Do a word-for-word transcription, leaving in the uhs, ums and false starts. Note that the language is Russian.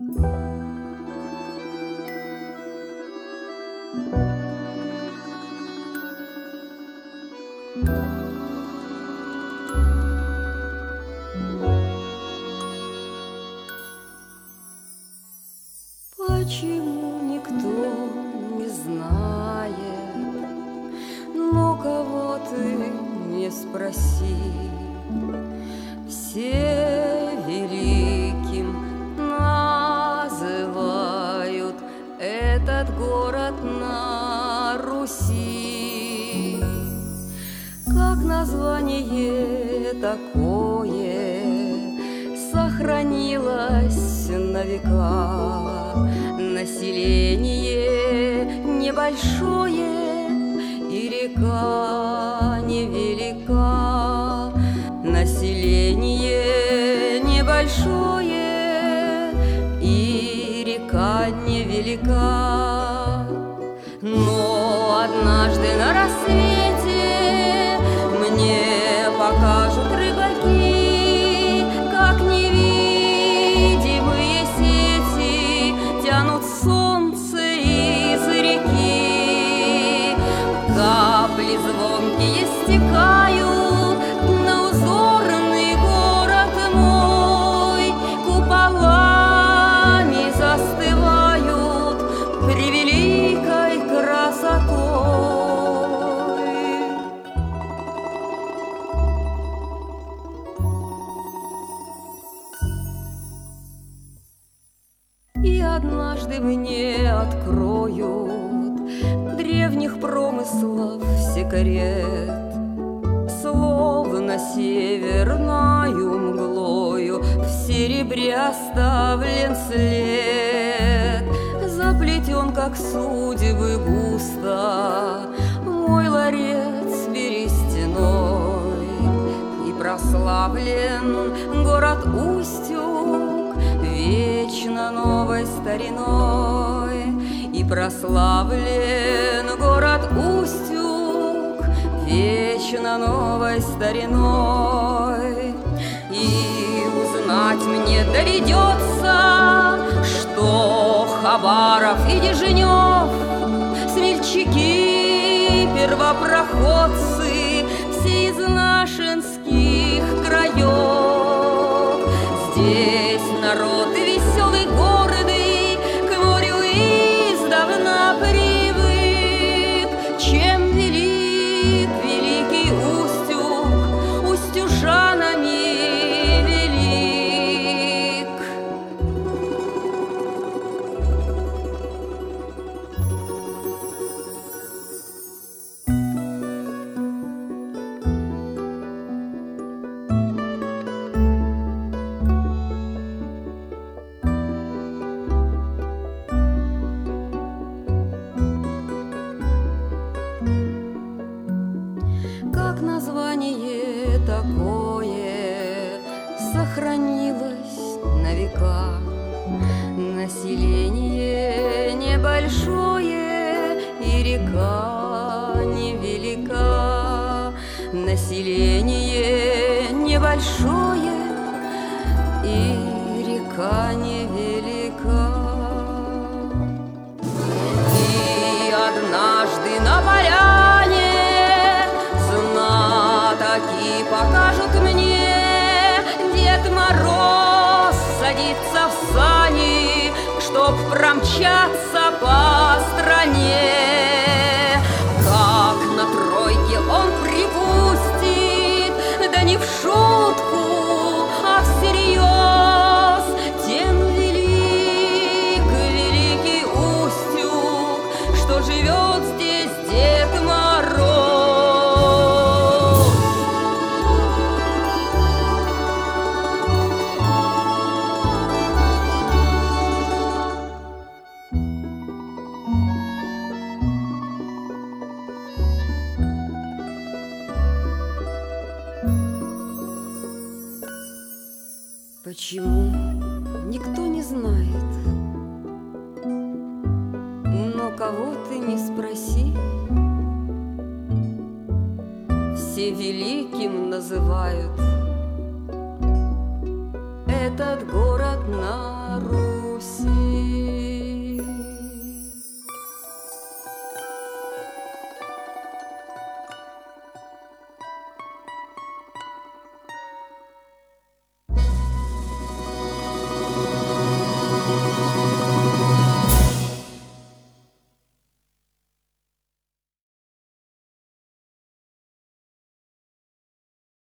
Почему никто не знает, но кого ты не спроси, все великим называют этот город на Руси. Как название такое сохранилось на века. Население небольшое и река невелика. Население небольшое и река невелика. Но однажды на рассвете мне покажут рыбаки, как невидимые сети тянут солнце из реки. Капли звонкие стекают на узорный город мой, куполами застывают превеликой красотой. И однажды мне откроют древних промыслов секрет, словно северною мглою в серебре оставлен след. Заплетен, как судьбы, густо мой ларец берестяной, и прославлен город Устюг вечно новой стариной. И прославлен город Устюг вечно новой стариной. И узнать мне доведется, что Хабаров и Деженев, смельчаки, первопроходцы, все из нашинских краев. Здесь народ веселый, гордый, к морю издавна привык. Чем велик великий Устюг, устюжанами велик. Как название такое сохранилось на века. Население небольшое и река невелика. Население небольшое и река невелика. И однажды на поляне знатоки покажут мне, Дед Мороз садится в сани, чтоб промчаться по стране. Как на тройке он припустит, да не в шутку, а всерьез, тем велик великий Устюг, что живет здесь Дед Мороз. Почему никто не знает, но кого ты не спроси, все великим называют этот город на Руси. Руси.